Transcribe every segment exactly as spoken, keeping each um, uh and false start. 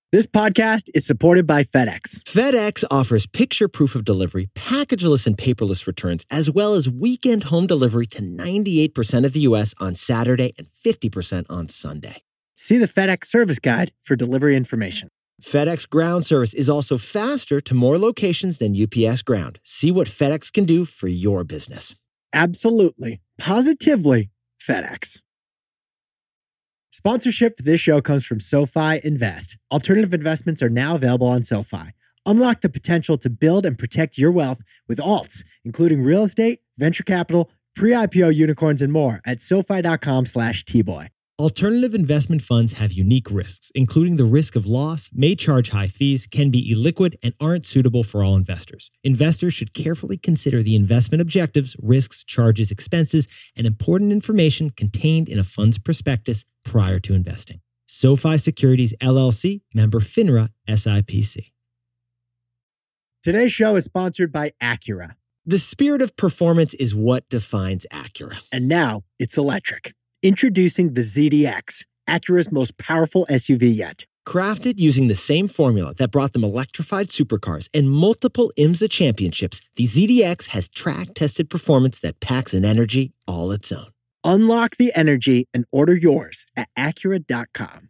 This podcast is supported by FedEx. FedEx offers picture proof of delivery, packageless and paperless returns, as well as weekend home delivery to ninety-eight percent of the U S on Saturday and fifty percent on Sunday. See the FedEx service guide for delivery information. FedEx Ground service is also faster to more locations than U P S Ground. See what FedEx can do for your business. Absolutely, positively FedEx. Sponsorship for this show comes from SoFi Invest. Alternative investments are now available on SoFi. Unlock the potential to build and protect your wealth with alts, including real estate, venture capital, pre-I P O unicorns, and more at SoFi.com slash T-Boy. Alternative investment funds have unique risks, including the risk of loss, may charge high fees, can be illiquid, and aren't suitable for all investors. Investors should carefully consider the investment objectives, risks, charges, expenses, and important information contained in a fund's prospectus prior to investing. SoFi Securities, L L C, member FINRA, S I P C. Today's show is sponsored by Acura. The spirit of performance is what defines Acura. And now it's electric. Introducing the Z D X, Acura's most powerful S U V yet. Crafted using the same formula that brought them electrified supercars and multiple IMSA championships, the Z D X has track-tested performance that packs an energy all its own. Unlock the energy and order yours at Acura dot com.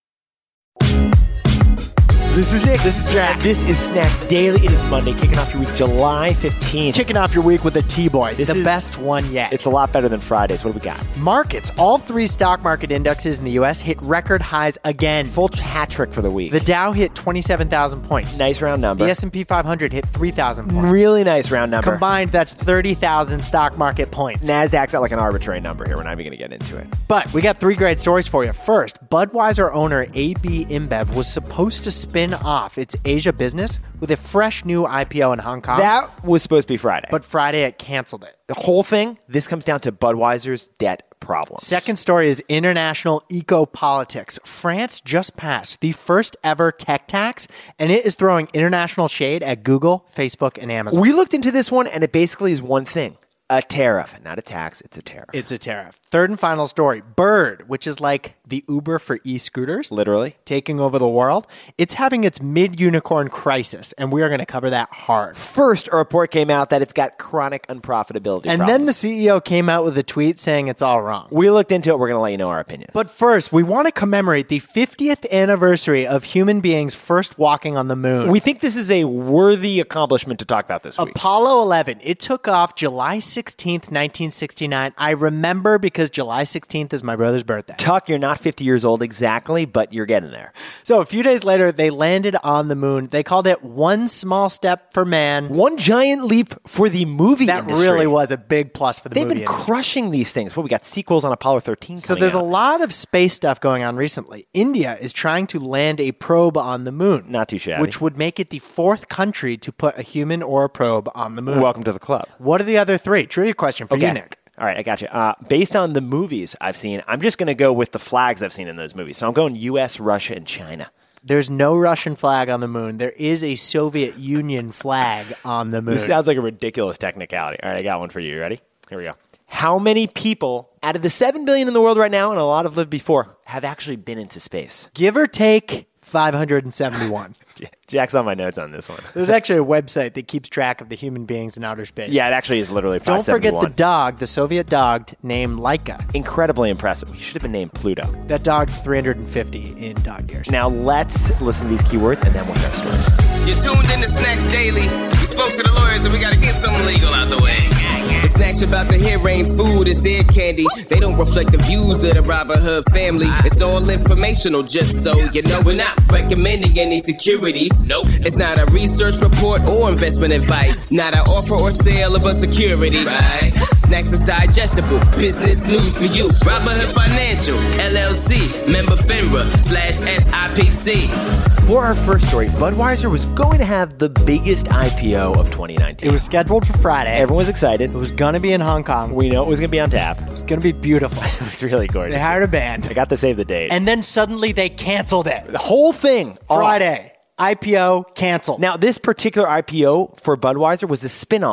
This is Nick. This is Jack. This is Snacks Daily. It is Monday, kicking off your week July fifteenth. Kicking off your week with a T-Boy. This the is best one yet. It's a lot better than Fridays. What do we got? Markets. All three stock market indexes in the U S hit record highs again. Full hat trick for the week. The Dow hit twenty-seven thousand points. Nice round number. The S and P five hundred hit three thousand points. Really nice round number. Combined, that's thirty thousand stock market points. NASDAQ's at like an arbitrary number here. We're not even going to get into it. But we got three great stories for you. First, Budweiser owner A B InBev was supposed to spin off its Asia business with a fresh new I P O in Hong Kong. That was supposed to be Friday. But Friday it canceled it. The whole thing, this comes down to Budweiser's debt problems. Second story is international eco-politics. France just passed the first ever tech tax, and it is throwing international shade at Google, Facebook, and Amazon. We looked into this one, and it basically is one thing. A tariff. Not a tax, it's a tariff. It's a tariff. Third and final story. Bird, which is like the Uber for e-scooters. Literally. Taking over the world. It's having its mid-unicorn crisis, and we are going to cover that hard. First, a report came out that it's got chronic unprofitability And problems. then the C E O came out with a tweet saying it's all wrong. We looked into it. We're going to let you know our opinion. But first, we want to commemorate the fiftieth anniversary of human beings first walking on the moon. We think this is a worthy accomplishment to talk about this week. Apollo eleven. It took off July sixteenth, nineteen sixty-nine. I remember because July sixteenth is my brother's birthday. Tuck, you're not fifty years old exactly, but you're getting there. So a few days later, they landed on the moon. They called it one small step for man. One giant leap for the movie that industry. That really was a big plus for the They've movie been industry. crushing these things. Well, we got sequels on Apollo thirteen So there's out. a lot of space stuff going on recently. India is trying to land a probe on the moon. Not too shabby. Which would make it the fourth country to put a human or a probe on the moon. Welcome to the club. What are the other three? Trivia question for okay. you, Nick. All right, I got you. Uh, based on the movies I've seen, I'm just going to go with the flags I've seen in those movies. So I'm going U S, Russia, and China. There's no Russian flag on the moon. There is a Soviet Union flag on the moon. This sounds like a ridiculous technicality. All right, I got one for you. You ready? Here we go. How many people out of the seven billion in the world right now, and a lot have lived before, have actually been into space? Give or take five hundred seventy-one. Jack's on my notes on this one. There's actually a website that keeps track of the human beings in outer space. Yeah, it actually is literally Don't five seventy-one. forget the dog, the Soviet dog named Laika. Incredibly impressive. He should have been named Pluto. That dog's three hundred fifty in dog years. Now let's listen to these keywords and then we'll hear our stories. You're tuned in to Snacks Daily. We spoke to the lawyers and we got to get something legal out the way. The snacks you're about to hear ain't food, it's ear candy. They don't reflect the views of the Robin Hood family. It's all informational, just so you know. We're not recommending any securities. Nope. It's not a research report or investment advice. Not an offer or sale of a security. Right. Snacks is digestible. Business news for you. Robin Hood Financial, L L C, member FINRA, slash S I P C. For our first story, Budweiser was going to have the biggest I P O of twenty nineteen. It was scheduled for Friday. Everyone was excited. It was going to be in Hong Kong. We know it was going to be on tap. It was going to be beautiful. It was really gorgeous. They hired a band. I got to save the date. And then suddenly they canceled it. The whole thing. Friday. I P O canceled. Now, this particular I P O for Budweiser was a spinoff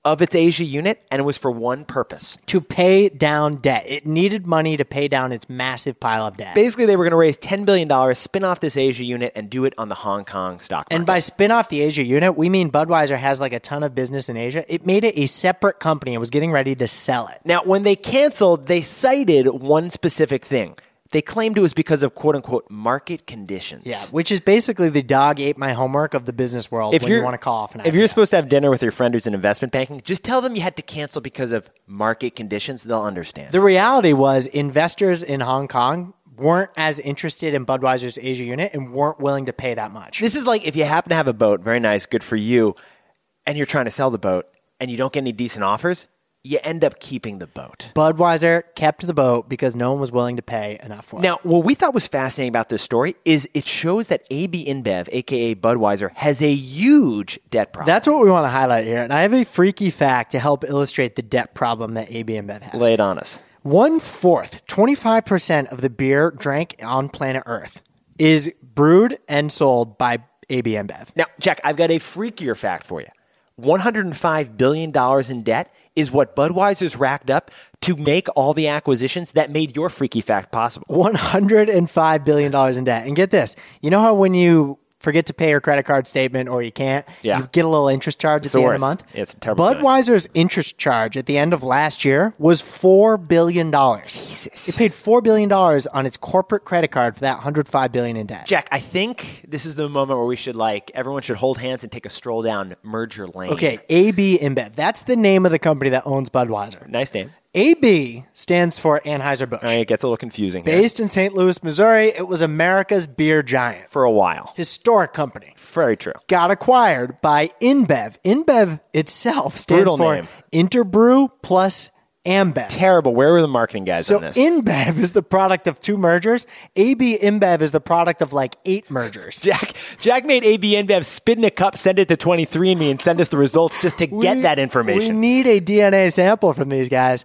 of its Asia unit, and it was for one purpose. To pay down debt. It needed money to pay down its massive pile of debt. Basically, they were going to raise ten billion dollars, spin off this Asia unit, and do it on the Hong Kong stock market. And by spin off the Asia unit, we mean Budweiser has like a ton of business in Asia. It made it a separate company and was getting ready to sell it. Now, when they canceled, they cited one specific thing. They claimed it was because of quote-unquote market conditions. Yeah, which is basically the dog ate my homework of the business world if when you want to call off an If I P O. you're supposed to have dinner with your friend who's in investment banking, just tell them you had to cancel because of market conditions. They'll understand. The reality was investors in Hong Kong weren't as interested in Budweiser's Asia unit and weren't willing to pay that much. This is like if you happen to have a boat, very nice, good for you, and you're trying to sell the boat and you don't get any decent offers, you end up keeping the boat. Budweiser kept the boat because no one was willing to pay enough for it. Now, what we thought was fascinating about this story is it shows that A B InBev, a k a. Budweiser, has a huge debt problem. That's what we want to highlight here. And I have a freaky fact to help illustrate the debt problem that A B InBev has. Lay it on us. One-fourth, twenty-five percent of the beer drank on planet Earth is brewed and sold by A B InBev. Now, Jack, I've got a freakier fact for you. one hundred five billion dollars in debt is what Budweiser's racked up to make all the acquisitions that made your freaky fact possible. one hundred five billion dollars in debt. And get this, you know how when you forget to pay your credit card statement or you can't, Yeah. you get a little interest charge It's at the, the end of the worst. month? Yeah, it's a terrible Budweiser's interest charge at the end of last year was four billion dollars. Jesus. It paid four billion dollars on its corporate credit card for that one hundred five billion dollars in debt. Jack, I think this is the moment where we should, like, everyone should hold hands and take a stroll down Merger Lane. Okay, A B InBev. That's the name of the company that owns Budweiser. Nice name. A B stands for Anheuser-Busch. All right, it gets a little confusing here. Based in Saint Louis, Missouri, it was America's beer giant. For a while. Historic company. Very true. Got acquired by InBev. InBev itself stands Brutal for name. Interbrew plus Ambev. Terrible. Where were the marketing guys So on this? InBev is the product of two mergers. A B InBev is the product of like eight mergers. Jack Jack made A B InBev spit in a cup, send it to twenty-three and me, and send us the results just to get We- that information. We need a D N A sample from these guys.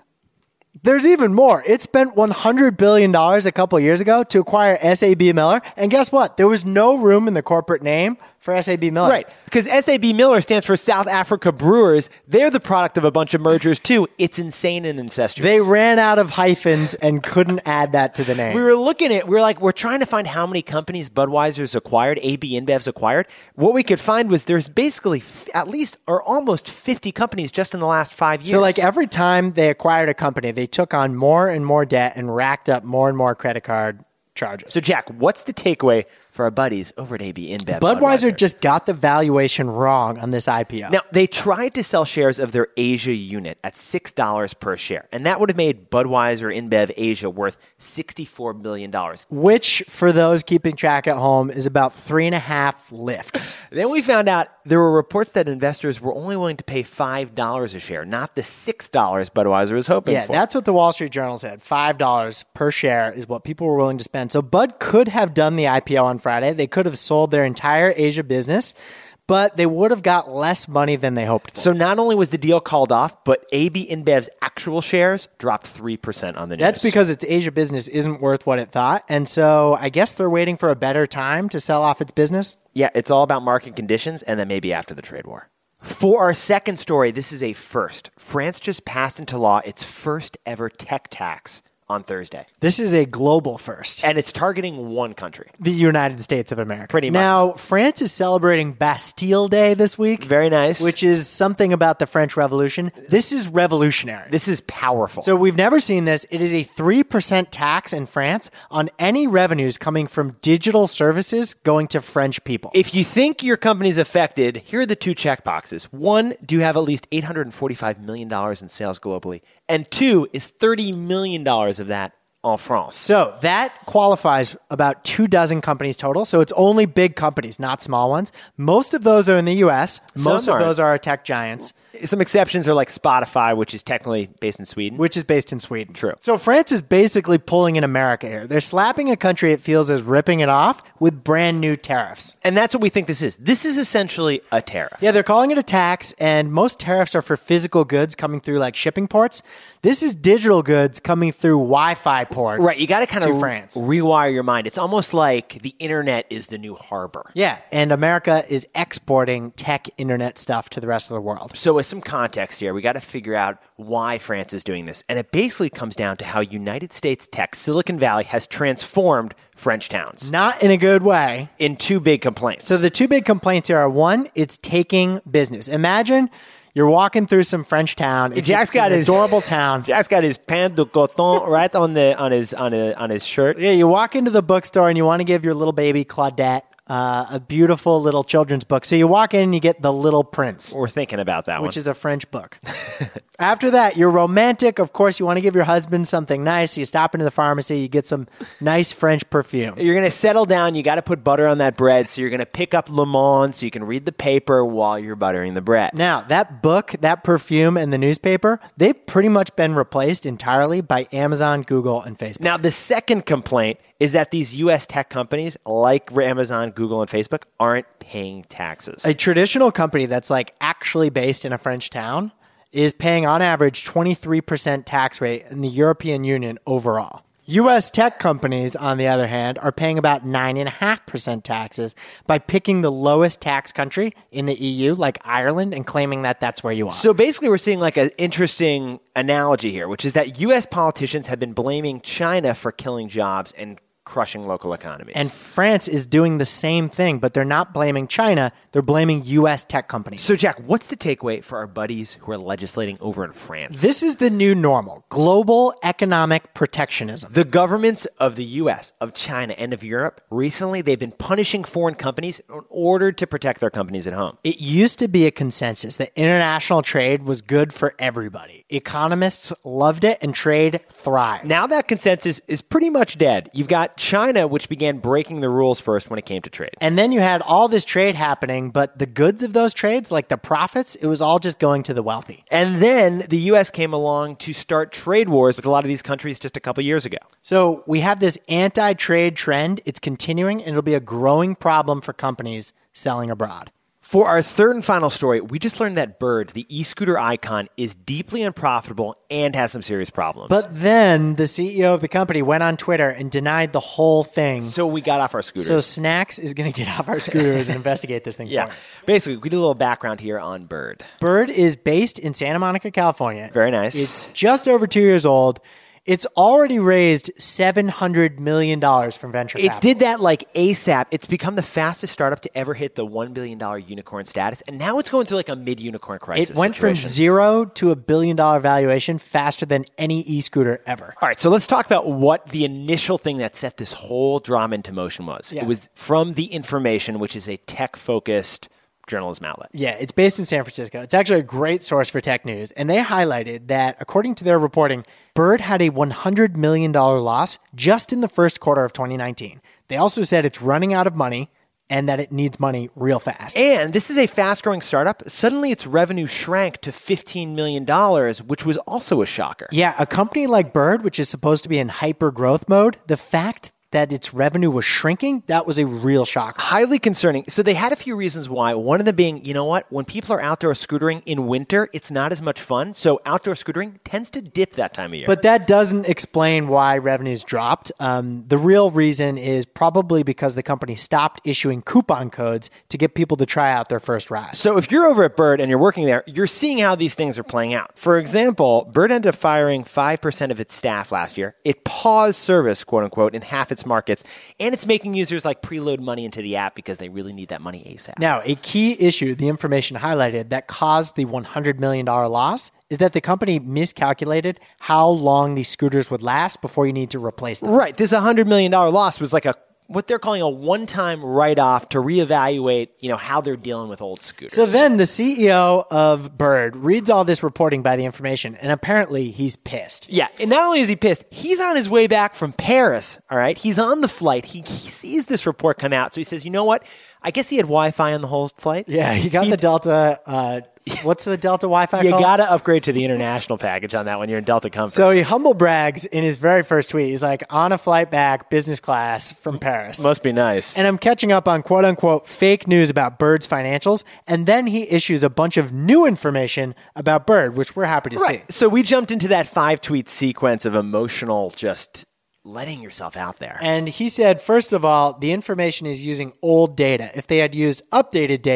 There's even more. It spent one hundred billion dollars a couple years ago to acquire S A B Miller. And guess what? There was no room in the corporate name for S A B Miller. Right, because S A B Miller stands for South Africa Brewers. They're the product of a bunch of mergers, too. It's insane and incestuous. They ran out of hyphens and couldn't add that to the name. We were looking at, we were like, we're trying to find how many companies Budweiser's acquired, A B InBev's acquired. What we could find was there's basically f- at least or almost fifty companies just in the last five years. So, like, every time they acquired a company, they took on more and more debt and racked up more and more credit card charges. So, Jack, what's the takeaway for our buddies over at A B InBev? Budweiser, Budweiser just got the valuation wrong on this I P O. Now, they tried to sell shares of their Asia unit at six dollars per share, and that would have made Budweiser InBev Asia worth sixty-four billion dollars. Which, for those keeping track at home, is about three and a half lifts. Then we found out there were reports that investors were only willing to pay five dollars a share, not the six dollars Budweiser was hoping Yeah, for. that's what the Wall Street Journal said. five dollars per share is what people were willing to spend. So Bud could have done the I P O on Friday. They could have sold their entire Asia business, but they would have got less money than they hoped for. So not only was the deal called off, but A B InBev's actual shares dropped three percent on the news. That's because its Asia business isn't worth what it thought. And so I guess they're waiting for a better time to sell off its business. Yeah, it's all about market conditions and then maybe after the trade war. For our second story, this is a first. France just passed into law its first ever tech tax on Thursday. This is a global first. And it's targeting one country. The United States of America. Pretty much. Now, France is celebrating Bastille Day this week. Very nice. Which is something about the French Revolution. This is revolutionary. This is powerful. So we've never seen this. It is a three percent tax in France on any revenues coming from digital services going to French people. if you think your company's affected, here are the two check boxes. One, do you have at least eight hundred forty-five million dollars in sales globally? And two, is thirty million dollars of that en France? So that qualifies about two dozen companies total. So it's only big companies, not small ones. Most of those are in the U S. Most Some of aren't. those are tech giants, Some exceptions are like Spotify, which is technically based in Sweden. which is based in Sweden. True. So France is basically pulling in America here. They're slapping a country it feels is ripping it off with brand new tariffs. And that's what we think this is. This is essentially a tariff. Yeah, they're calling it a tax, and most tariffs are for physical goods coming through like shipping ports. This is digital goods coming through Wi-Fi ports. Right, you got to kind of France. rewire your mind. It's almost like the internet is the new harbor. Yeah, and America is exporting tech internet stuff to the rest of the world. So with some context here, we got to figure out why France is doing this. And it basically comes down to how United States tech, Silicon Valley, has transformed French towns. Not in a good way. In two big complaints. So the two big complaints here are, one, it's taking business. Imagine you're walking through some French town. It's, Jack's it's got an his adorable town. Jack's got his pain de coton right on the on his on a, on his shirt. Yeah, you walk into the bookstore and you want to give your little baby Claudette uh, a beautiful little children's book. So you walk in and you get The Little Prince. We're thinking about that which one. Which is a French book. After that, you're romantic. Of course, you want to give your husband something nice. So you stop into the pharmacy, you get some nice French perfume. You're going to settle down. You got to put butter on that bread. So you're going to pick up Le Monde so you can read the paper while you're buttering the bread. Now, that book, that perfume, and the newspaper, they've pretty much been replaced entirely by Amazon, Google, and Facebook. Now, the second complaint is that these U S tech companies like Amazon, Google, and Facebook aren't paying taxes. A traditional company that's like actually based in a French town is paying on average twenty-three percent tax rate in the European Union overall. U S tech companies, on the other hand, are paying about nine point five percent taxes by picking the lowest tax country in the E U, like Ireland, and claiming that that's where you are. So basically, we're seeing like an interesting analogy here, which is that U S politicians have been blaming China for killing jobs and crushing local economies. And France is doing the same thing, but they're not blaming China. They're blaming U S tech companies. So, Jack, what's the takeaway for our buddies who are legislating over in France? This is the new normal. Global economic protectionism. The governments of the U S, of China, and of Europe, recently they've been punishing foreign companies in order to protect their companies at home. It used to be a consensus that international trade was good for everybody. Economists loved it and trade thrived. Now that consensus is pretty much dead. You've got China, which began breaking the rules first when it came to trade. And then you had all this trade happening, but the goods of those trades, like the profits, it was all just going to the wealthy. And then the U S came along to start trade wars with a lot of these countries just a couple years ago. So we have this anti-trade trend. It's continuing, and it'll be a growing problem for companies selling abroad. For our third and final story, we just learned that Bird, the e-scooter icon, is deeply unprofitable and has some serious problems. But then the C E O of the company went on Twitter and denied the whole thing. So we got off our scooters. So Snacks is going to get off our scooters and investigate this thing yeah. for us. Basically, we did a little background here on Bird. Bird is based in Santa Monica, California. Very nice. It's just over two years old. It's already raised seven hundred million dollars from venture It capital. did that like ASAP. It's become the fastest startup to ever hit the one billion dollars unicorn status. And now it's going through like a mid-unicorn crisis It went situation. from zero to a billion dollar valuation faster than any e-scooter ever. All right, so let's talk about what the initial thing that set this whole drama into motion was. Yeah. It was from The Information, which is a tech-focused journalism outlet. Yeah, it's based in San Francisco. It's actually a great source for tech news. And they highlighted that, according to their reporting, Bird had a one hundred million dollars loss just in the first quarter of twenty nineteen. They also said it's running out of money and that it needs money real fast. And this is a fast-growing startup. Suddenly its revenue shrank to fifteen million dollars, which was also a shocker. Yeah, a company like Bird, which is supposed to be in hyper-growth mode, the fact that its revenue was shrinking, that was a real shock. Highly concerning. So they had a few reasons why. One of them being, you know what? When people are outdoor scootering in winter, it's not as much fun. So outdoor scootering tends to dip that time of year. But that doesn't explain why revenues dropped. Um, the real reason is probably because the company stopped issuing coupon codes to get people to try out their first ride. So if you're over at Bird and you're working there, you're seeing how these things are playing out. For example, Bird ended up firing five percent of its staff last year. It paused service, quote unquote, in half its markets, and it's making users like preload money into the app because they really need that money ASAP. Now, a key issue the information highlighted that caused the one hundred million dollars loss is that the company miscalculated how long these scooters would last before you need to replace them. Right. This one hundred million dollars loss was like a what they're calling a one-time write-off to reevaluate, you know, how they're dealing with old scooters. So then the C E O of Bird reads all this reporting by the information, and apparently he's pissed. Yeah, and not only is he pissed, he's on his way back from Paris, all right? He's on the flight. He, he sees this report come out, so he says, you know what? I guess he had Wi-Fi on the whole flight. Yeah, he got He- the Delta, uh, what's the Delta Wi-Fi You called? got to upgrade to the international package on that when you're in Delta Comfort. So he humble brags in his very first tweet. He's like, on a flight back, business class from Paris. Must be nice. And I'm catching up on quote unquote fake news about Bird's financials. And then he issues a bunch of new information about Bird, which we're happy to see. Right. So we jumped into that five tweet sequence of emotional just letting yourself out there. And he said, first of all, the information is using old data. If they had used updated data,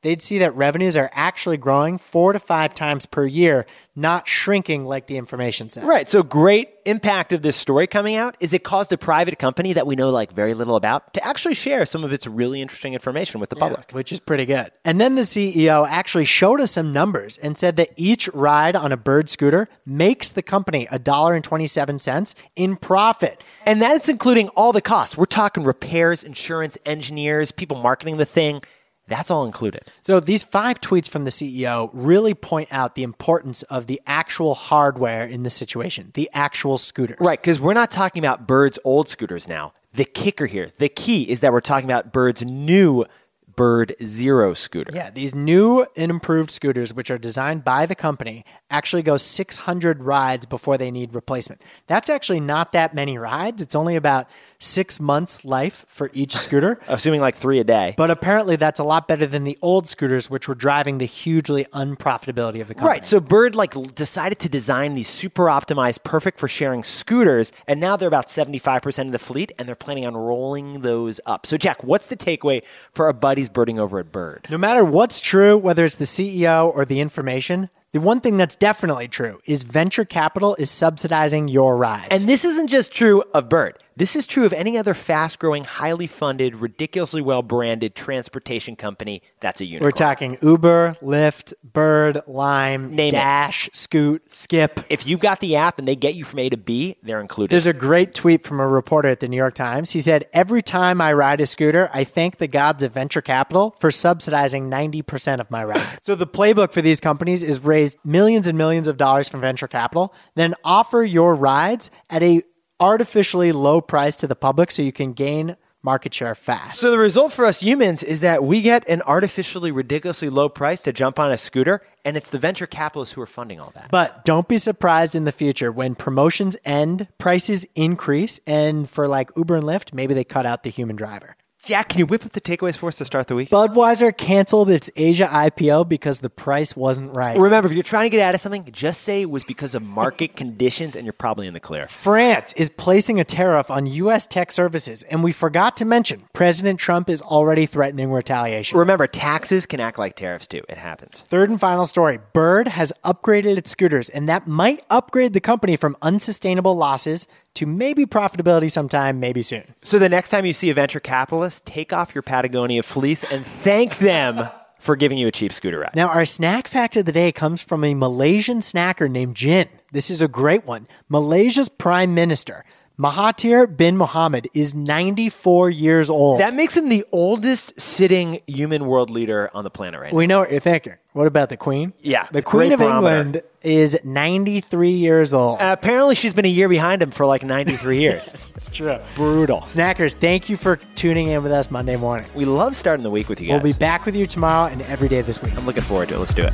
they'd see that revenues are actually growing four to five times per year, not shrinking like the information says. Right. So great impact of this story coming out is it caused a private company that we know like very little about to actually share some of its really interesting information with the public. Yeah, which is pretty good. And then the C E O actually showed us some numbers and said that each ride on a Bird scooter makes the company one dollar and twenty-seven cents in profit. And that's including all the costs. We're talking repairs, insurance, engineers, people marketing the thing. That's all included. So these five tweets from the C E O really point out the importance of the actual hardware in this situation, the actual scooters. Right, because we're not talking about Bird's old scooters now. The kicker here, the key is that we're talking about Bird's new Bird Zero scooter. Yeah, these new and improved scooters, which are designed by the company, actually go six hundred rides before they need replacement. That's actually not that many rides. It's only about six months life for each scooter. Assuming like three a day. But apparently that's a lot better than the old scooters, which were driving the hugely unprofitability of the company. Right, so Bird like decided to design these super optimized, perfect for sharing scooters, and now they're about seventy-five percent of the fleet, and they're planning on rolling those up. So Jack, what's the takeaway for our buddies birding over at Bird? No matter what's true, whether it's the C E O or the information, the one thing that's definitely true is venture capital is subsidizing your rides. And this isn't just true of Bird. This is true of any other fast-growing, highly funded, ridiculously well-branded transportation company that's a unicorn. We're talking Uber, Lyft, Bird, Lime, Name Dash, it. Scoot, Skip. If you've got the app and they get you from A to B, they're included. There's a great tweet from a reporter at the New York Times. He said, every time I ride a scooter, I thank the gods of venture capital for subsidizing ninety percent of my ride. So the playbook for these companies is raise millions and millions of dollars from venture capital, then offer your rides at a artificially low price to the public so you can gain market share fast. So the result for us humans is that we get an artificially ridiculously low price to jump on a scooter, and it's the venture capitalists who are funding all that. But don't be surprised in the future when promotions end, prices increase, and for like Uber and Lyft, maybe they cut out the human driver. Jack, can you whip up the takeaways for us to start the week? Budweiser canceled its Asia I P O because the price wasn't right. Remember, if you're trying to get out of something, just say it was because of market conditions and you're probably in the clear. France is placing a tariff on U S tech services, and we forgot to mention President Trump is already threatening retaliation. Remember, taxes can act like tariffs too. It happens. Third and final story. Bird has upgraded its scooters, and that might upgrade the company from unsustainable losses to maybe profitability sometime, maybe soon. So the next time you see a venture capitalist, take off your Patagonia fleece and thank them for giving you a cheap scooter ride. Now, our snack fact of the day comes from a Malaysian snacker named Jin. This is a great one. Malaysia's prime minister, Mahathir bin Mohamad, is ninety-four years old. That makes him the oldest sitting human world leader on the planet right now. We know what you're thinking. What about the Queen? Yeah. The Queen great of barometer. England is ninety-three years old. Uh, apparently, she's been a year behind him for like ninety-three years. Yes, it's true. Brutal. Snackers, thank you for tuning in with us Monday morning. We love starting the week with you guys. We'll be back with you tomorrow and every day this week. I'm looking forward to it. Let's do it.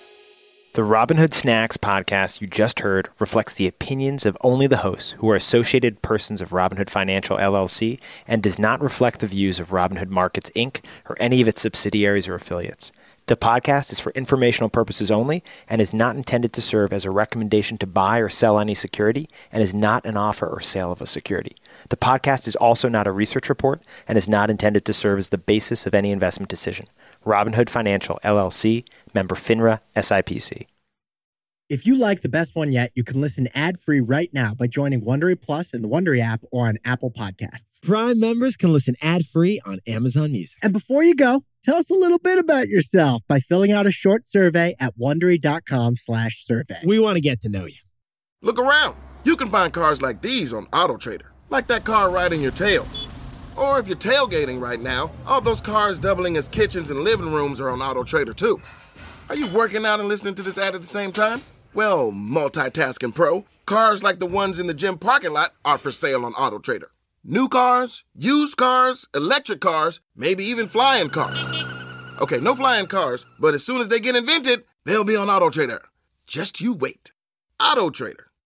The Robinhood Snacks podcast you just heard reflects the opinions of only the hosts who are associated persons of Robinhood Financial, L L C, and does not reflect the views of Robinhood Markets, Incorporated, or any of its subsidiaries or affiliates. The podcast is for informational purposes only and is not intended to serve as a recommendation to buy or sell any security and is not an offer or sale of a security. The podcast is also not a research report and is not intended to serve as the basis of any investment decision. Robinhood Financial, L L C, member FINRA, S I P C. If you like The Best One Yet, you can listen ad-free right now by joining Wondery Plus in the Wondery app or on Apple Podcasts. Prime members can listen ad-free on Amazon Music. And before you go, tell us a little bit about yourself by filling out a short survey at Wondery.com slash survey. We want to get to know you. Look around. You can find cars like these on AutoTrader, like that car right in your tail. Or if you're tailgating right now, all those cars doubling as kitchens and living rooms are on AutoTrader too. Are you working out and listening to this ad at the same time? Well, multitasking pro, cars like the ones in the gym parking lot are for sale on AutoTrader. New cars, used cars, electric cars, maybe even flying cars. Okay, no flying cars, but as soon as they get invented, they'll be on AutoTrader. Just you wait. AutoTrader.